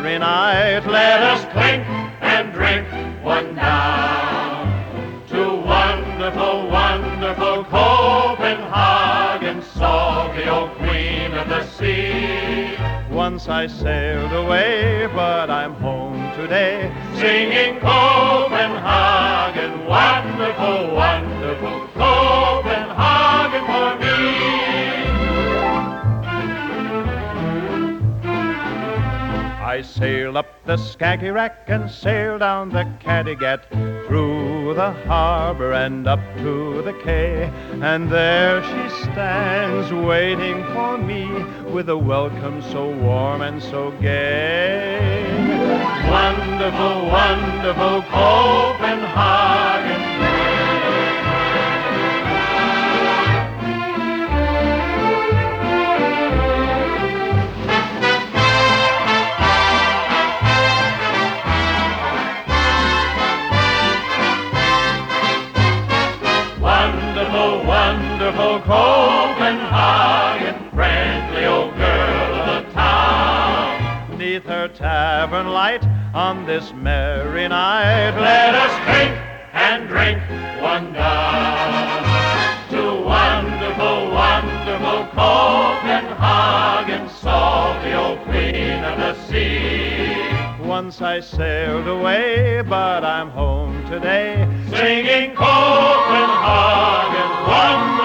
merry night. Let us clink and drink one down to wonderful, wonderful Copenhagen, salty old queen of the sea. Once I sailed away, but I'm home today, singing Copenhagen, wonderful, wonderful Copenhagen for me. I sailed up the Skagerrak and sailed down the Kattegat, through the harbor and up to the quay, and there she stands waiting for me with a welcome so warm and so gay. Wonderful, wonderful Copenhagen. Wonderful, wonderful Copenhagen, friendly old girl of the town. Neath her tavern light on this merry night, let us drink and drink one down to wonderful, wonderful Copenhagen, salty old queen of the sea. Once I sailed away, but I'm home today, singing Copenhagen, wonderful.